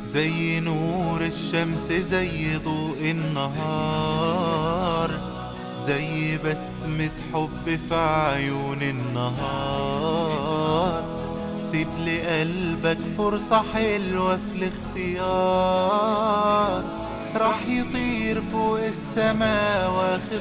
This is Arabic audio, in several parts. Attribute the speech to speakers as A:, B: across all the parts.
A: زي نور الشمس، زي ضوء النهار، زي بسمة حب في عيون النهار. سيب لقلبك فرصة حلوة في الاختيار، راح يطير فوق السماء واخد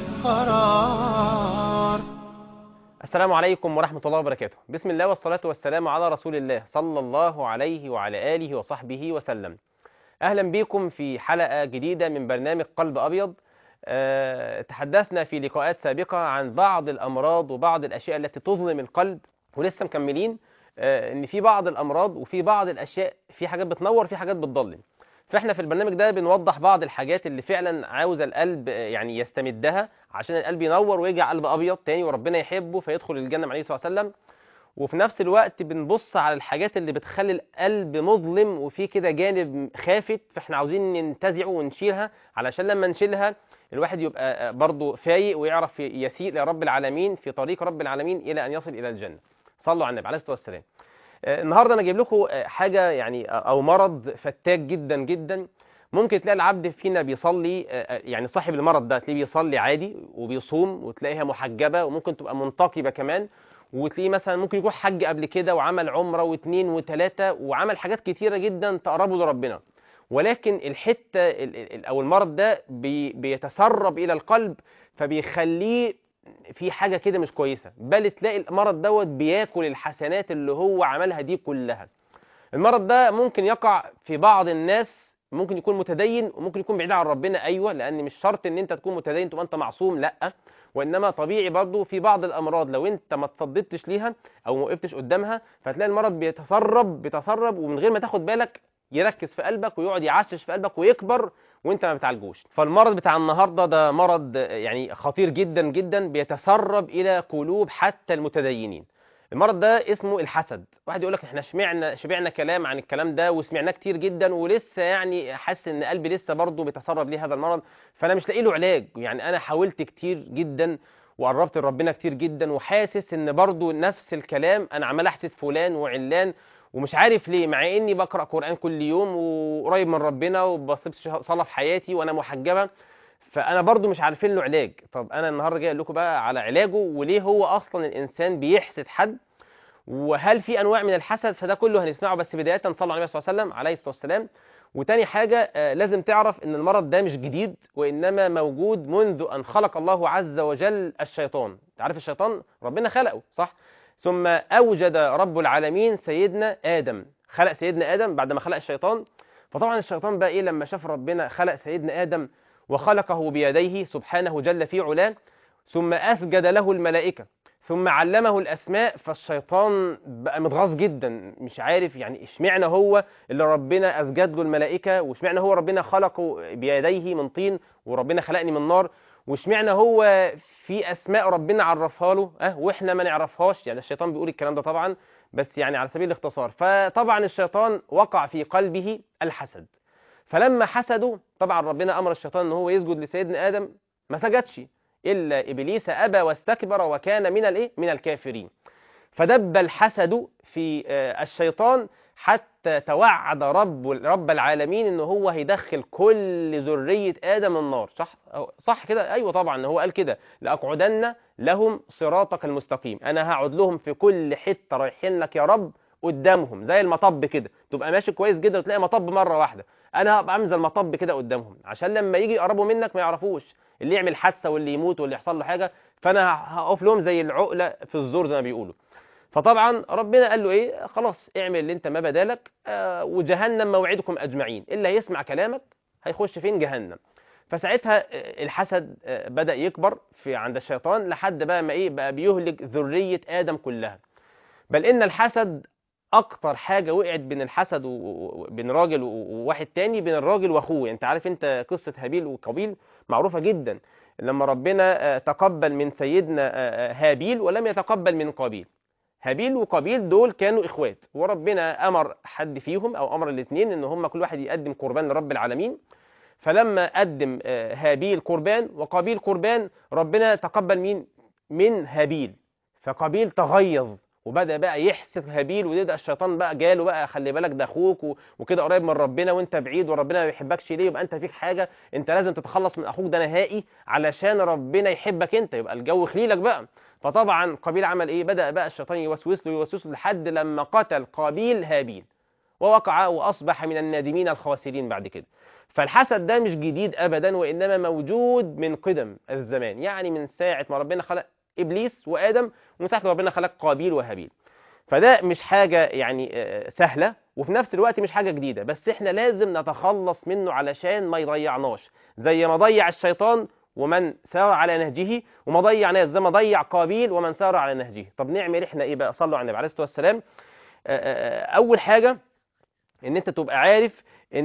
A: قرار.
B: السلام عليكم ورحمة الله وبركاته. بسم الله والصلاة والسلام على رسول الله صلى الله عليه وعلى آله وصحبه وسلم. أهلا بكم في حلقة جديدة من برنامج قلب أبيض. تحدثنا في لقاءات سابقة عن بعض الأمراض وبعض الأشياء التي تظلم القلب، ولسه مكملين إن في بعض الأمراض وفي بعض الأشياء، في حاجات بتنور في حاجات بتضلم. فاحنا في البرنامج ده بنوضح بعض الحاجات اللي فعلا عاوز القلب يعني يستمدها عشان القلب ينور ويرجع قلب ابيض تاني وربنا يحبه فيدخل الجنه مع النبي صلى الله عليه وسلم. وفي نفس الوقت بنبص على الحاجات اللي بتخلي القلب مظلم وفي كده جانب خافت، فاحنا عاوزين ننتزعه ونشيلها علشان لما نشيلها الواحد يبقى برضه فايق ويعرف يسير لرب العالمين في طريق رب العالمين الى ان يصل الى الجنه. صلوا على النبي عليه الصلاه والسلام. النهارده انا جايب لكم حاجه يعني او مرض فتاك جدا جدا. ممكن تلاقي العبد فينا بيصلي، يعني صاحب المرض ده تلاقيه بيصلي عادي وبيصوم وتلاقيها محجبه وممكن تبقى منتقبه كمان، وتلاقيه مثلا ممكن يكون حج قبل كده وعمل عمره واثنين وثلاثه وعمل حاجات كتيره جدا تقربه لربنا، ولكن الحته او المرض ده بيتسرب الى القلب فبيخليه في حاجة كده مش كويسة، بل تلاقي المرض دوت بياكل الحسنات اللي هو عملها دي كلها. المرض ده ممكن يقع في بعض الناس، ممكن يكون متدين وممكن يكون بعيد عن ربنا، ايوه، لان مش شرط ان انت تكون متدين تبقى انت معصوم، لا، وانما طبيعي برضو في بعض الامراض لو انت ما تصددتش ليها او ما وقفتش قدامها فتلاقي المرض بيتسرب ومن غير ما تاخد بالك يركز في قلبك ويقعد يعشش في قلبك ويكبر وانت ما بتعالجوش. فالمرض بتاع النهارده ده مرض يعني خطير جدا جدا، بيتسرب الى قلوب حتى المتدينين. المرض ده اسمه الحسد. واحد يقول لك احنا شبعنا كلام عن الكلام ده وسمعناه كتير جدا ولسه يعني حاسس ان قلبي لسه برضه بيتسرب ليه هذا المرض، فانا مش لاقي له علاج. يعني انا حاولت كتير جدا وقربت لربنا كتير جدا وحاسس ان برضه نفس الكلام، انا عمال احسد فلان وعلان ومش عارف ليه، مع اني بقرا قران كل يوم وقريب من ربنا وبصيبش صلاه في حياتي وانا محجبه، فانا برضو مش عارفين له علاج. طب انا النهارده جاي اقول لكم بقى على علاجه وليه هو اصلا الانسان بيحسد حد، وهل في انواع من الحسد، فده كله هنسمعه. بس بدايه صلى على النبي صلى الله عليه وسلم عليه الصلاه والسلام. وتاني حاجه لازم تعرف ان المرض ده مش جديد وانما موجود منذ ان خلق الله عز وجل الشيطان. تعرف الشيطان ربنا خلقه صح، ثم اوجد رب العالمين سيدنا ادم، خلق سيدنا ادم بعد ما خلق الشيطان. فطبعا الشيطان بقى ايه لما شاف ربنا خلق سيدنا ادم وخلقه بيديه سبحانه جل في علاه، ثم أسجد له الملائكة ثم علمه الأسماء، فالشيطان بقى متغاظ جدا مش عارف يعني اشمعنى هو اللي ربنا أسجد له الملائكة، واشمعنى هو ربنا خلقه بيديه من طين وربنا خلقني من نار، واشمعنى هو في أسماء ربنا عرفها له واحنا ما نعرفهاش. يعني الشيطان بيقول الكلام ده طبعا بس يعني على سبيل الاختصار. فطبعا الشيطان وقع في قلبه الحسد، فلما حسدوا طبعا ربنا امر الشيطان ان هو يسجد لسيدنا ادم، ما سجدش الا ابليس ابى واستكبر وكان من من الكافرين. فدب الحسد في الشيطان حتى توعد رب العالمين ان هو هيدخل كل ذرية ادم النار. صح كده؟ ايوه طبعا هو قال كده لاقعدن لهم صراطك المستقيم، انا هقعد لهم في كل حتة رايحين لك يا رب قدامهم زي المطب كده، تبقى ماشي كويس جدا وتلاقي مطب مرة واحدة، انا هبقى عامل زي المطب كده قدامهم عشان لما يجي يقربوا منك ما يعرفوش اللي يعمل حادثه واللي يموت واللي يحصل له حاجه، فانا هقف لهم زي العقله في الزور زي ما بيقولوا. فطبعا ربنا قال له ايه، خلاص اعمل اللي انت ما بدالك، وجهنم موعدكم اجمعين، اللي هيسمع كلامك هيخش فين؟ جهنم. فساعتها الحسد بدأ يكبر في عند الشيطان لحد بقى ما ايه بقى بيهلك ذريه ادم كلها. بل ان الحسد اكتر حاجه وقعت بين الحسد وبين راجل وواحد تاني، بين الراجل واخوه. يعني انت عارف انت قصه هابيل وقابيل معروفه جدا، لما ربنا تقبل من سيدنا هابيل ولم يتقبل من قابيل. هابيل وقابيل دول كانوا اخوات، وربنا امر حد فيهم او امر الاثنين ان هم كل واحد يقدم قربان لرب العالمين. فلما قدم هابيل قربان وقابيل قربان، ربنا تقبل مين؟ من هابيل. فقابيل تغيظ وبدأ بقى يحسد هابيل، ويبدأ الشيطان بقى جاله بقى خلي بالك ده اخوك وكده قريب من ربنا وانت بعيد وربنا ما بيحبكش ليه، يبقى انت فيك حاجه، انت لازم تتخلص من اخوك ده نهائي علشان ربنا يحبك انت، يبقى الجو خليلك بقى. فطبعا قابيل عمل ايه؟ بدأ بقى الشيطان يوسوس له لحد لما قتل قابيل هابيل، ووقع واصبح من النادمين الخاسرين بعد كده. فالحسد ده مش جديد ابدا، وانما موجود من قدم الزمان، يعني من ساعه ما ربنا خلق ابليس وادم، ومن ساعه ما ربنا خلق قابيل وهابيل. فده مش حاجه يعني سهله، وفي نفس الوقت مش حاجه جديده، بس احنا لازم نتخلص منه علشان ما يضيعناش زي ما ضيع الشيطان ومن سار على نهجه، وما ضيع ناس زي ما ضيع قابيل ومن سار على نهجه. طب نعمل احنا ايه بقى؟ صلوا على النبي عليه الصلاه والسلام. اول حاجه ان انت تبقى عارف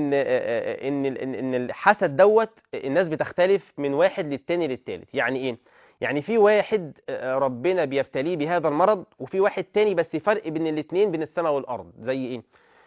B: ان الحسد دوت الناس بتختلف من واحد للتاني للتالت. يعني ايه؟ يعني في واحد ربنا بيبتليه بهذا المرض، وفي واحد تاني بس فرق بين الاتنين بين السماء والارض. زي ايه؟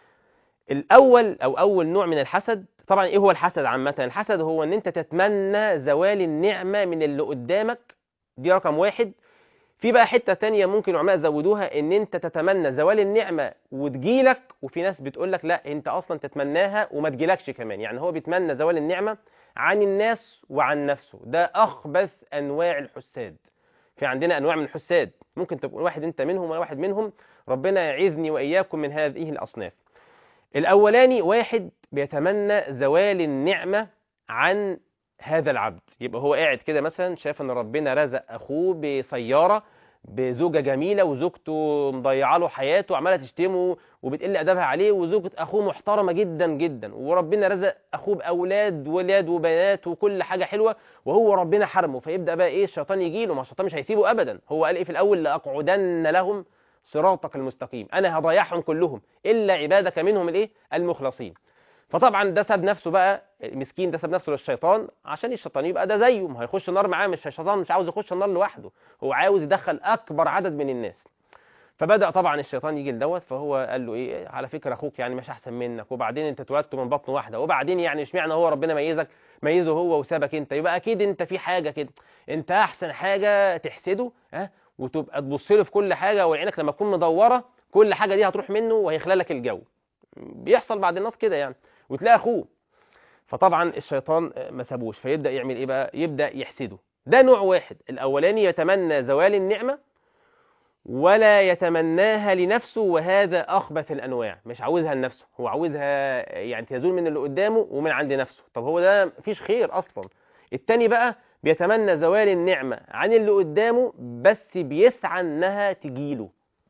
B: الاول او اول نوع من الحسد، طبعا ايه هو الحسد عامه؟ الحسد هو ان انت تتمنى زوال النعمه من اللي قدامك، دي رقم واحد. في بقى حتة تانية ممكن العلماء زودوها، ان انت تتمنى زوال النعمة وتجيلك، وفي ناس بتقولك لا انت اصلا تتمناها وما تجيلكش كمان. يعني هو بيتمنى زوال النعمة عن الناس وعن نفسه. ده اخبث انواع الحساد. في عندنا انواع من الحساد، ممكن تكون واحد انت منهم ولا واحد منهم، ربنا يعيذني واياكم من هذه الاصناف. الاولاني واحد بيتمنى زوال النعمة عن هذا العبد، يبقى هو قاعد كده مثلا شايف ان ربنا رزق اخوه بسيارة بزوجة جميلة، وزوجته مضيعه له حياته عمالة تشتمه وبتقل ادبها عليه، وزوجة اخوه محترمة جدا جدا، وربنا رزق اخوه باولاد ولاد وبنات وكل حاجة حلوة، وهو ربنا حرمه. فيبدأ بقى ايه؟ الشيطان يجي له، ما الشيطان مش هيسيبه ابدا. هو قال ايه في الاول؟ لاقعدن لهم صراطك المستقيم، انا هضيعهم كلهم الا عبادك منهم الايه؟ المخلصين. فطبعا ده ساب نفسه بقى مسكين، ده ساب نفسه للشيطان عشان الشيطان يبقى ده زيه، ما هيخش النار معاه. مش الشيطان مش عاوز يخش النار لوحده، هو عاوز يدخل اكبر عدد من الناس. فبدأ طبعا الشيطان يجي لدوت، فهو قال له ايه؟ على فكره اخوك يعني مش احسن منك، وبعدين انت اتولدت من بطن واحده، وبعدين يعني اشمعنى هو ربنا ميزه هو وسابك انت؟ يبقى اكيد انت في حاجه كده، انت احسن حاجه تحسده وتبقى تبص له في كل حاجه، وعينك لما تكون مدوره كل حاجه دي هتروح منه وهيخلى لك الجو. بيحصل بعد الناس كده يعني، وتلاقي اخوه. فطبعا الشيطان ما سابوش، فيبدا يعمل ايه بقى؟ يبدا يحسده. ده نوع واحد. الاولاني يتمنى زوال النعمه ولا يتمناها لنفسه، وهذا اخبث الانواع، مش عاوزها لنفسه، هو عاوزها يعني تزول من اللي قدامه ومن عند نفسه. طب هو ده مفيش خير اصلا. التاني بقى بيتمنى زوال النعمه عن اللي قدامه، بس بيسعى انها تجيله.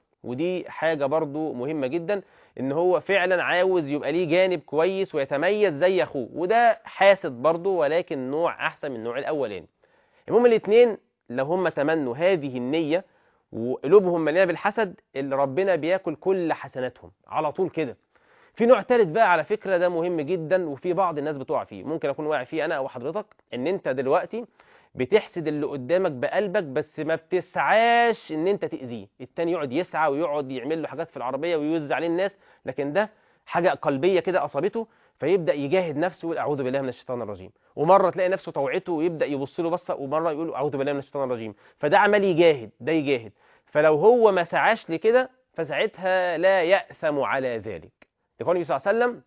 B: ودي حاجة برضو مهمة جدا، ان هو فعلا عاوز يبقى ليه جانب كويس ويتميز زي اخوه، وده حاسد برضو ولكن نوع احسن من النوع الاولاني. المهم الاثنين لو هم تمنوا هذه النية وقلوبهم مليانة بالحسد، اللي ربنا بياكل كل حسناتهم على طول كده. في نوع ثالث بقى على فكرة، ده مهم جدا وفي بعض الناس بتقع فيه، ممكن اكون واقع فيه انا او حضرتك، ان انت دلوقتي بتحسد اللي قدامك بقلبك بس ما بتسعاش ان انت تأذيه. التاني يقعد يسعى ويقعد يعمل له حاجات في العربية ويوزع عليه الناس، لكن ده حاجة قلبية كده أصابته، فيبدأ يجاهد نفسه ويقول أعوذ بالله من الشيطان الرجيم، ومرة تلاقي نفسه طوعته ويبدأ يبص له بصة، ومرة يقول أعوذ بالله من الشيطان الرجيم. فده عمال يجاهد، ده يجاهد. فلو هو ما سعاش لكده فساعتها لا يأثم على ذلك. يقول النبي صلى الله عليه وسلم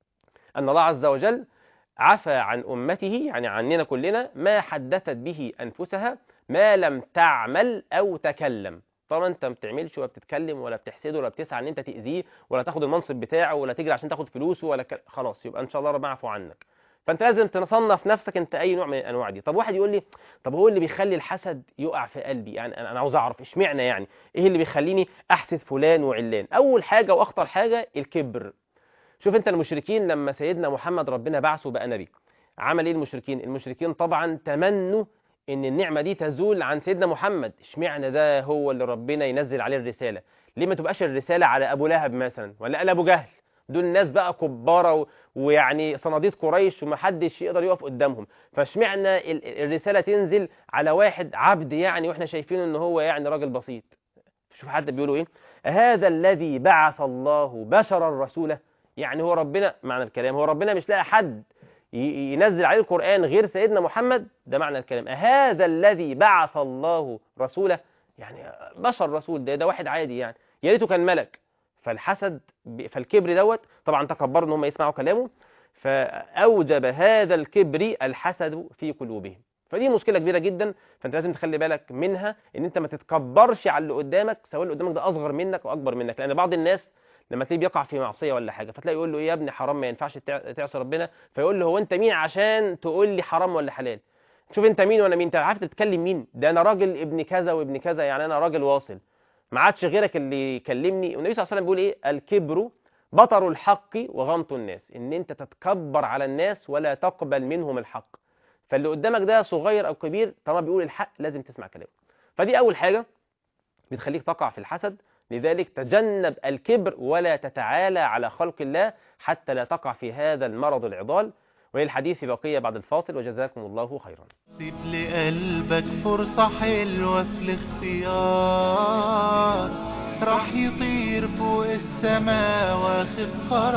B: أن الله عز وجل عفى عن أمته، يعني عننا كلنا، ما حدثت به أنفسها ما لم تعمل أو تكلم. طبعا انت ما بتعملش ولا بتتكلم ولا بتحسده ولا بتسعى ان انت تأذيه ولا تاخد المنصب بتاعه ولا تجري عشان تاخد فلوسه خلاص، يبقى ان شاء الله ربنا يعفو عنك. فانت لازم تصنف نفسك انت اي نوع من الانواع دي. طب واحد يقول لي طب هو اللي بيخلي الحسد يقع في قلبي، يعني انا عاوز اعرف اشمعنى، يعني ايه اللي بيخليني احسد فلان وعلان؟ اول حاجه واخطر حاجه الكبر. شوف انت المشركين لما سيدنا محمد ربنا بعثه بقى نبي، عمل ايه المشركين؟ المشركين طبعا تمنوا ان النعمة دي تزول عن سيدنا محمد. اشمعنى ده هو اللي ربنا ينزل عليه الرسالة؟ ليه ما تبقاش الرسالة على ابو لهب مثلا ولا على ابو جهل؟ دول ناس بقى كبارة ويعني صناديد قريش ومحدش يقدر يقف قدامهم. فاشمعنى الرسالة تنزل على واحد عبد يعني، واحنا شايفين ان هو يعني راجل بسيط؟ شوف حد بيقولوا ايه؟ هذا الذي بعث الله بشرا رسولا. يعني هو ربنا، معنى الكلام هو ربنا مش لاقي حد ينزل عليه القرآن غير سيدنا محمد؟ ده معنى الكلام. هذا الذي بعث الله رسوله، يعني بشر رسول، ده واحد عادي يعني يا ريته كان ملك. فالحسد فالكبر دوت طبعا تكبروا ان هم يسمعوا كلامه، فاوجب هذا الكبر الحسد في قلوبهم. فدي مشكله كبيره جدا، فانت لازم تخلي بالك منها، ان انت ما تتكبرش على اللي قدامك، سواء اللي قدامك ده اصغر منك او اكبر منك. لان بعض الناس لما تلاقيه بيقع في معصيه ولا حاجه، فتلاقي يقول له ايه يا ابني حرام، ما ينفعش تعصي ربنا، فيقول له هو انت مين عشان تقول لي حرام ولا حلال؟ شوف انت مين وانا مين، انت عارف تتكلم مين؟ ده انا راجل ابن كذا وابن كذا، يعني انا راجل واصل، ما عادش غيرك اللي يكلمني. والنبي صلى الله عليه وسلم بيقول ايه؟ الكبر بطر الحق وغمط الناس، ان انت تتكبر على الناس ولا تقبل منهم الحق. فاللي قدامك ده صغير او كبير، طالما بيقول الحق لازم تسمع كلامه. فدي اول حاجه بتخليك تقع في الحسد. لذلك تجنب الكبر ولا تتعالى على خلق الله حتى لا تقع في هذا المرض العضال. وللحديث بقية بعد الفاصل، وجزاكم الله خيرا.
A: سيب لقلبك فرصة حلوة في الاختيار، راح يطير فوق السماء واخد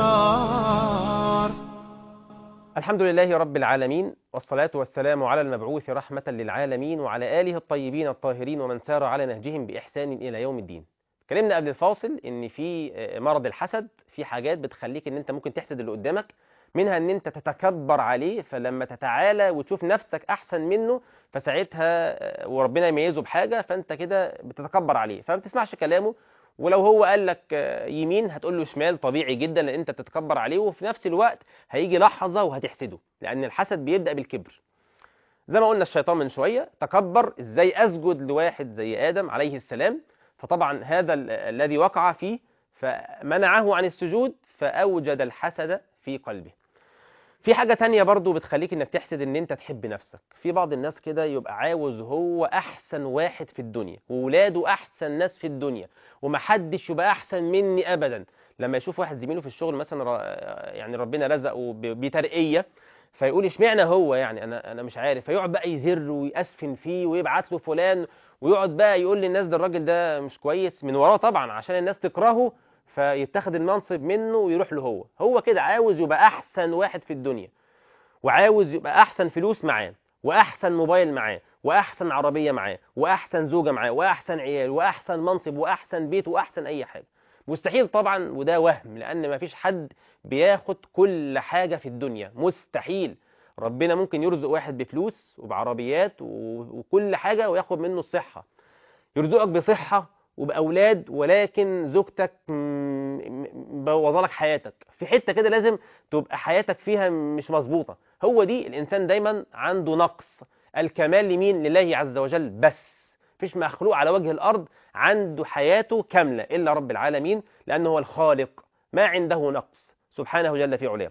A: قرار.
B: الحمد لله رب العالمين، والصلاة والسلام على المبعوث رحمة للعالمين وعلى آله الطيبين الطاهرين ومن سار على نهجهم بإحسان إلى يوم الدين. اتكلمنا قبل الفاصل ان في مرض الحسد في حاجات بتخليك ان انت ممكن تحسد اللي قدامك، منها ان انت تتكبر عليه، فلما تتعالى وتشوف نفسك احسن منه فساعتها وربنا يميزه بحاجه فانت كده بتتكبر عليه فما بتسمعش كلامه. ولو هو قال لك يمين هتقول له شمال، طبيعي جدا لان انت بتتكبر عليه، وفي نفس الوقت هيجي لحظه وهتحسده، لان الحسد بيبدا بالكبر. زي ما قلنا الشيطان من شويه تكبر ازاي اسجد لواحد زي ادم عليه السلام، فطبعا هذا الذي وقع فيه فمنعه عن السجود فأوجد الحسد في قلبه. في حاجة تانية برضو بتخليك انك تحسد، ان انت تحب نفسك. في بعض الناس كده يبقى عاوز هو احسن واحد في الدنيا، وولاده احسن ناس في الدنيا، ومحدش يبقى احسن مني ابدا. لما يشوف واحد زميله في الشغل مثلا يعني ربنا رزقه بترقية، فيقول اشمعنى هو، يعني انا مش عارف، فيقعد بقى يزر ويأسفن فيه ويبعت له فلان، ويقعد بقى يقول للناس ده الراجل ده مش كويس من وراه طبعا عشان الناس تكرهه، فيتخذ المنصب منه ويروح له. هو كده عاوز يبقى احسن واحد في الدنيا، وعاوز يبقى احسن فلوس معاه، واحسن موبايل معاه، واحسن عربية معاه، واحسن زوجة معاه، واحسن عيال، واحسن منصب، واحسن بيت، واحسن اي حاجة. مستحيل طبعا، وده وهم، لان ما فيش حد بياخد كل حاجة في الدنيا، مستحيل. ربنا ممكن يرزق واحد بفلوس وبعربيات وكل حاجة وياخد منه الصحة، يرزقك بصحة وبأولاد، ولكن زوجتك بوظلك حياتك في حتة كده، لازم تبقى حياتك فيها مش مظبوطة. هو دي الإنسان دايما عنده نقص. الكمال لمين؟ لله عز وجل بس. مفيش مخلوق على وجه الأرض عنده حياته كاملة إلا رب العالمين، لأنه هو الخالق، ما عنده نقص سبحانه جل في علاه.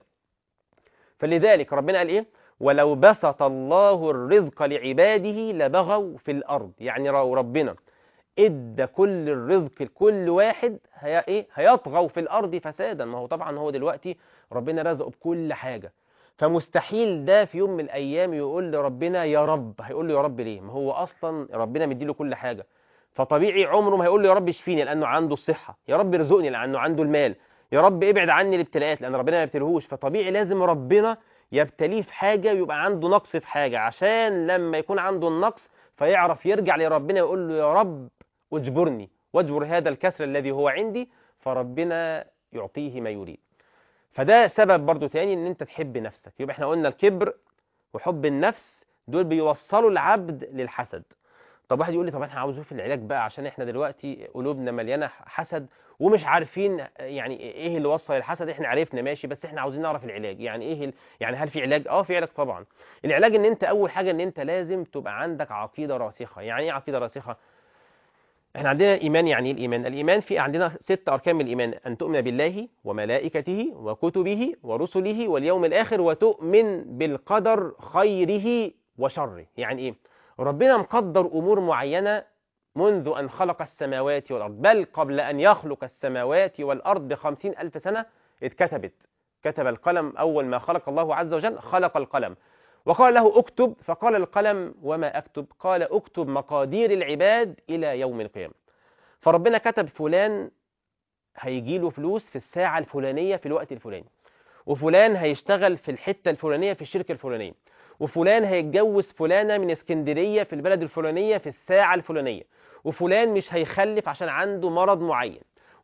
B: فلذلك ربنا قال إيه؟ ولو بسط الله الرزق لعباده لبغوا في الأرض. يعني ربنا ادى كل الرزق لكل واحد هيطغوا في الارض فسادا. ما هو طبعا هو دلوقتي ربنا رزقه بكل حاجه، فمستحيل ده في يوم من الايام يقول لربنا يا رب. هيقول له يا رب ليه؟ ما هو اصلا ربنا مديله كل حاجه، فطبيعي عمره ما هيقول له يا رب اشفيني لانه عنده الصحه، يا رب ارزقني لانه عنده المال، يا رب ابعد عني الابتلاءات لان ربنا ما يبتليهوش. فطبيعي لازم ربنا يبتليه في حاجه ويبقى عنده نقص في حاجه، عشان لما يكون عنده النقص فيعرف يرجع لربنا ويقول له يا رب واجبرني واجبر هذا الكسر الذي هو عندي، فربنا يعطيه ما يريد. فده سبب برضو تاني ان انت تحب نفسك. يبقى احنا قلنا الكبر وحب النفس دول بيوصلوا العبد للحسد. طب واحد يقول لي طب احنا عاوزين في العلاج بقى، عشان احنا دلوقتي قلوبنا مليانه حسد ومش عارفين يعني ايه اللي وصل الحسد. احنا عرفنا ماشي، بس احنا عاوزين نعرف العلاج. يعني ايه يعني هل في علاج؟ في علاج طبعا. العلاج ان انت اول حاجه ان انت لازم تبقى عندك عقيده راسخه. يعني ايه عقيده راسخه؟ احنا عندنا ايمان. يعني ايه الايمان؟ الايمان في عندنا 6 اركان من الايمان: ان تؤمن بالله وملائكته وكتبه ورسله واليوم الاخر، وتؤمن بالقدر خيره وشره. يعني ايه؟ ربنا مقدر امور معينه منذ ان خلق السماوات والارض، بل قبل ان يخلق السماوات والارض ب50,000 سنه اتكتبت. كتب القلم اول ما خلق الله عز وجل، خلق القلم وقال له اكتب، فقال القلم وما اكتب؟ قال اكتب مقادير العباد الى يوم القيامه. فربنا كتب فلان هيجي له فلوس في الساعه الفلانيه في الوقت الفلاني، وفلان هيشتغل في الحته الفلانيه في الشركه الفلانيه، وفلان هيتجوز فلانه من اسكندريه في البلد الفلانيه في الساعه الفلانيه، وفلان مش هيخلف عشان عنده مرض معين،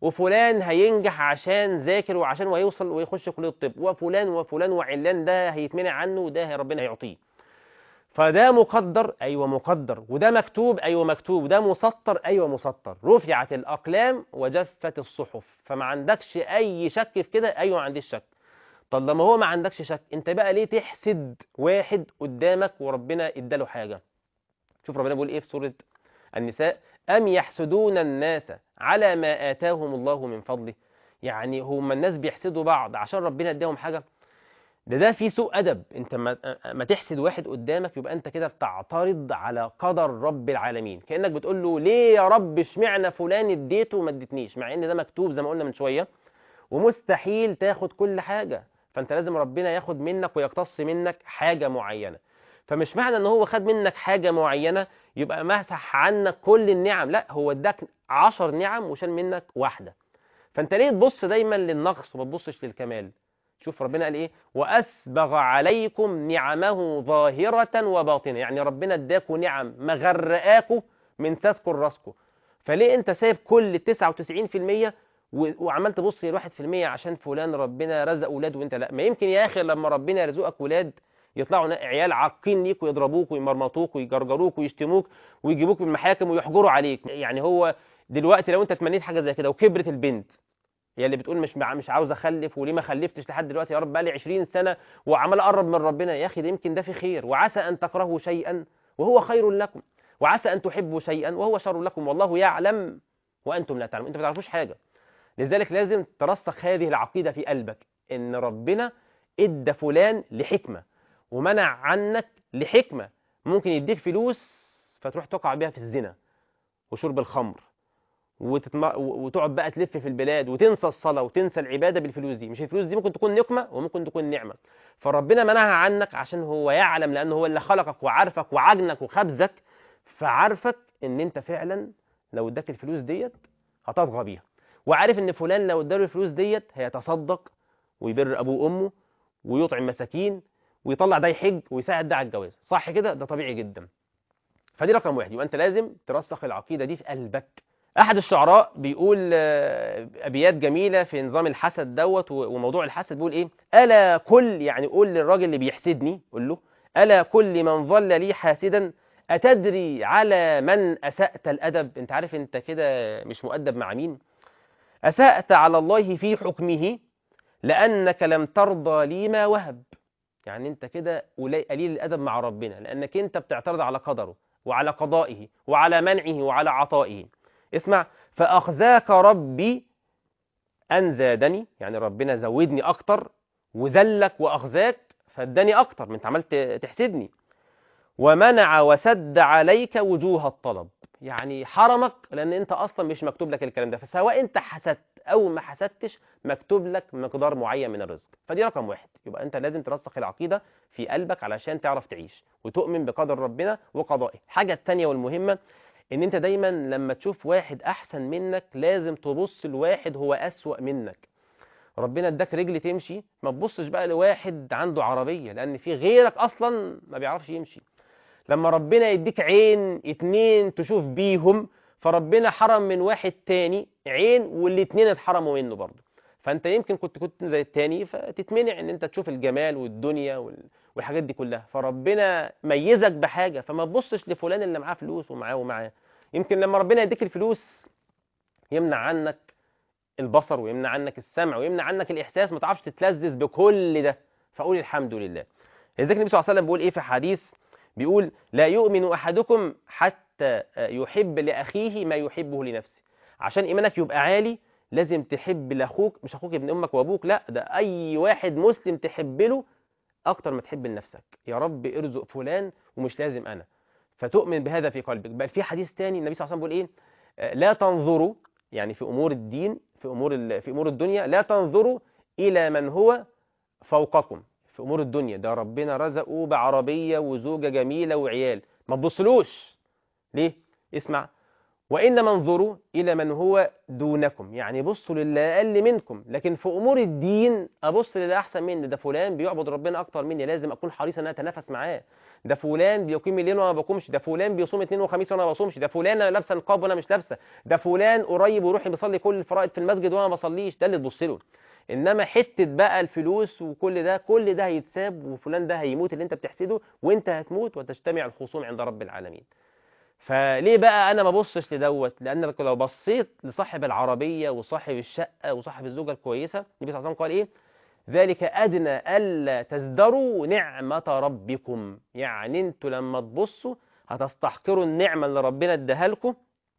B: وفلان هينجح عشان ذاكر وعشان وهيوصل ويخش كلية الطب، وفلان وفلان وعلان ده هيتمنع عنه وده ربنا هيعطيه. فده مقدر، ايوه مقدر، وده مكتوب، ايوه مكتوب، وده مسطر، ايوه مسطر. رفعت الاقلام وجفت الصحف. فما عندكش اي شك في كده؟ ايوه ما عنديش شك. طب لما هو ما عندكش شك، انت بقى ليه تحسد واحد قدامك وربنا اداله حاجه؟ شوف ربنا بيقول ايه في سوره النساء: أم يحسدون الناس على ما آتاهم الله من فضله. يعني هم الناس بيحسدوا بعض عشان ربنا اداهم حاجة؟ ده في سوء أدب. انت ما تحسد واحد قدامك يبقى انت كده بتعترض على قدر رب العالمين، كأنك بتقول له ليه يا رب اشمعنى فلان اديته وما اديتنيش، مع ان ده مكتوب زي ما قلنا من شوية، ومستحيل تاخد كل حاجة. فانت لازم ربنا ياخد منك ويقتص منك حاجة معينة. فمش معنى ان هو خد منك حاجة معينة يبقى مسح عنك كل النعم، لا، هو اداك 10 نعم وشال منك واحدة. فانت ليه تبص دايما للنقص وما تبصش للكمال؟ شوف ربنا قال ايه: واسبغ عليكم نعمه ظاهرة وباطنة. يعني ربنا اداكوا نعم مغرقاكوا من تذكر راسكوا. فليه انت سايب كل 99% وعمال تبص ل1% عشان فلان ربنا رزق ولاد وانت لا؟ ما يمكن يا اخي لما ربنا يرزقك ولاد يطلعوا عيال عاقين ليك ويضربوك ويمرمطوك ويجرجروك ويشتموك ويجيبوك من المحاكم ويحجروا عليك. يعني هو دلوقتي لو انت تمنيت حاجه زي كده وكبرت البنت، هي اللي بتقول مش عاوز اخلف، وليه ما خلفتش لحد دلوقتي يا رب؟ بقى لي 20 سنه وعمال اقرب من ربنا. يا اخي ده يمكن ده في خير. وعسى ان تكرهوا شيئا وهو خير لكم، وعسى ان تحبوا شيئا وهو شر لكم، والله يعلم وانتم لا تعلمون. انت ما تعرفوش حاجه. لذلك لازم ترسخ هذه العقيده في قلبك، ان ربنا ادى فلان لحكمه ومنع عنك لحكمه. ممكن يديك فلوس فتروح تقع بيها في الزنا وشرب الخمر وتقعد بقى تلف في البلاد وتنسى الصلاة وتنسى العبادة بالفلوس دي. مش الفلوس دي ممكن تكون نقمة وممكن تكون نعمة. فربنا منعها عنك عشان هو يعلم، لأنه هو اللي خلقك وعارفك وعجنك وخبزك، فعارفك ان انت فعلا لو اداك الفلوس ديت هتطغى بيها، وعارف ان فلان لو اداله الفلوس ديت هيتصدق ويبر ابوه وامه ويطعم مساكين ويطلع ده يحج ويساعد ده على الجواز. صح كده؟ ده طبيعي جدا. فدي رقم واحد. يبقى انت لازم ترسخ العقيدة دي في قلبك. احد الشعراء بيقول ابيات جميله في نظام الحسد دوت، وموضوع الحسد بيقول ايه: الا كل، يعني قول للراجل اللي بيحسدني، قول له: الا كل من ظل لي حاسدا اتدري على من اسأت الادب. انت عارف انت كده مش مؤدب مع مين؟ اسأت على الله في حكمه لانك لم ترضى لي ما وهب. يعني انت كده قليل الادب مع ربنا، لانك انت بتعترض على قدره وعلى قضائه وعلى منعه وعلى عطائه. اسمع: فأخزاك ربي أن زادني، يعني ربنا زودني أكتر وذلك وأخزاك فاداني أكتر من انت عملت تحسدني. ومنع وسد عليك وجوه الطلب، يعني حرمك لأن أنت أصلا مش مكتوب لك الكلام ده. فسواء أنت حسدت أو ما حسدتش مكتوب لك مقدار معين من الرزق. فدي رقم واحد. يبقى أنت لازم ترسخ العقيدة في قلبك علشان تعرف تعيش وتؤمن بقدر ربنا وقضائه. الحاجة الثانية والمهمة ان انت دايما لما تشوف واحد احسن منك لازم تبص لواحد هو اسوأ منك. ربنا اداك رجل تمشي، ما تبصش بقى لواحد عنده عربية، لان في غيرك اصلا ما بيعرفش يمشي. لما ربنا يديك عين 2 تشوف بيهم، فربنا حرم من واحد تاني عين والاتنين اتحرموا منه برضه. فانت يمكن كنت زي التاني فتتمنع ان انت تشوف الجمال والدنيا والحاجات دي كلها. فربنا ميزك بحاجة، فما تبصش لفلان اللي معاه فلوس ومعاه. يمكن لما ربنا يديك الفلوس يمنع عنك البصر ويمنع عنك السمع ويمنع عنك الإحساس، ما تعرفش تتلذذ بكل ده. فقول الحمد لله. لذلك النبي صلى الله عليه وسلم بيقول ايه في حديث؟ بيقول: لا يؤمن أحدكم حتى يحب لأخيه ما يحبه لنفسه. عشان إيمانك يبقى عالي لازم تحب لأخوك، مش أخوك ابن أمك وأبوك، لا، ده أي واحد مسلم تحب له أكتر ما تحب لنفسك. يا رب ارزق فلان ومش لازم أنا، فتؤمن بهذا في قلبك. بل في حديث تاني النبي صلى الله عليه وسلم بيقول ايه: لا تنظروا، يعني في امور الدين، في امور الدنيا، لا تنظروا الى من هو فوقكم. في امور الدنيا ده ربنا رزقه بعربيه وزوجه جميله وعيال، ما تبصلوش. ليه؟ اسمع: وإنما انظروا إلى من هو دونكم، يعني بصوا للي أقل منكم، لكن في أمور الدين أبص للي أحسن مني. ده فلان بيعبد ربنا أكتر مني، لازم أكون حريص إن أنا أتنافس معاه. ده فلان بيقيم الليل وأنا ما بقومش، ده فلان بيصوم اثنين وخميس وأنا ما بصومش، ده فلان أنا لابسة نقاب وأنا مش لابسة، ده فلان قريب ويروح بيصلي كل الفرائض في المسجد وأنا ما بصليش. ده اللي تبص له. إنما حتة بقى الفلوس وكل ده، كل ده هيتساب، وفلان ده هيموت اللي أنت بتحسده، وأنت هتموت وتجتمع الخصوم عند رب العالمين. فليه بقى انا ما ببصش لدوت؟ لان لو بصيت لصاحب العربيه وصاحب الشقه وصاحب الزوجه الكويسه، النبي صلى الله عليه وسلم قال ايه؟ ذلك ادنى الا تزدروا نعمه ربكم. يعني انتوا لما تبصوا هتستحقروا النعمه اللي ربنا اداها لكم،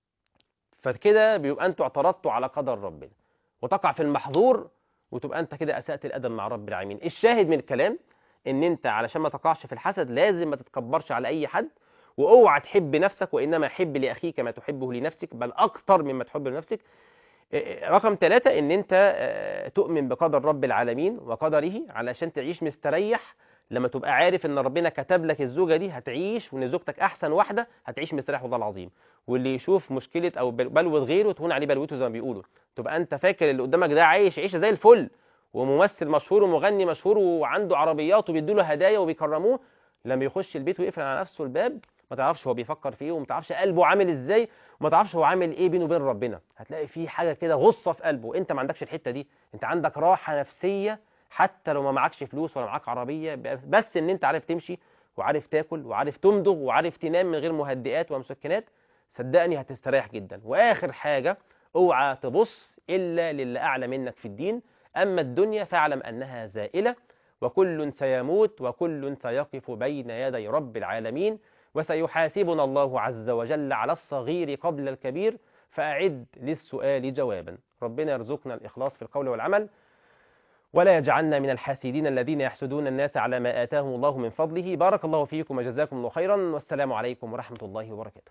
B: فكده بيبقى انتوا اعترضتوا على قدر ربنا وتقع في المحظور، وتبقى انت كده اسأت الادب مع رب العالمين. الشاهد من الكلام ان انت علشان ما تقعش في الحسد لازم ما تتكبرش على اي حد، واوعى تحب نفسك، وانما حب لاخيك ما تحبه لنفسك، بل اكتر مما تحب لنفسك. رقم 3 ان انت تؤمن بقدر رب العالمين وقدره علشان تعيش مستريح. لما تبقى عارف ان ربنا كتب لك الزوجه دي هتعيش، وان زوجتك احسن واحده هتعيش مستريح، والله العظيم. واللي يشوف مشكله او بلوه غيره تهون عليه بلوته زي ما بيقولوا. تبقى انت فاكر اللي قدامك ده عايش عيشه زي الفل، وممثل مشهور ومغني مشهور وعنده عربيات وبيدوا له هدايا وبيكرموه، لما يخش البيت ويقفل على نفسه الباب ما تعرفش هو بيفكر في ايه، وما تعرفش قلبه عامل ازاي، وما تعرفش هو عامل ايه بينه وبين ربنا. هتلاقي في حاجه كده غصه في قلبه، انت ما عندكش الحته دي. انت عندك راحه نفسيه حتى لو ما معكش فلوس ولا معاك عربيه، بس ان انت عارف تمشي وعارف تاكل وعارف تمضغ وعارف تنام من غير مهدئات ومسكنات. صدقني هتستريح جدا. واخر حاجه، اوعى تبص الا للي اعلى منك في الدين. اما الدنيا فاعلم انها زائله، وكل سيموت وكل سيقف بين يدي رب العالمين، وسيحاسبنا الله عز وجل على الصغير قبل الكبير، فأعد للسؤال جوابا. ربنا يرزقنا الإخلاص في القول والعمل، ولا يجعلنا من الحاسدين الذين يحسدون الناس على ما آتاهم الله من فضله. بارك الله فيكم وجزاكم الله خيرا، والسلام عليكم ورحمة الله وبركاته.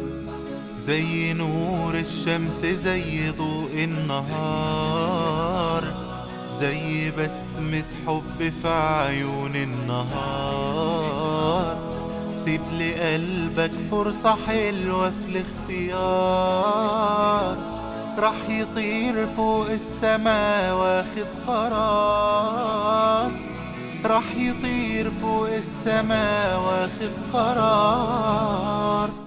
A: زي نور الشمس، زي ضوء النهار، زي بسمة حب في عيون النهار. سيب لقلبك فرصة حلوة في الاختيار، راح يطير فوق السما واخد قرار، راح يطير فوق السما واخد قرار.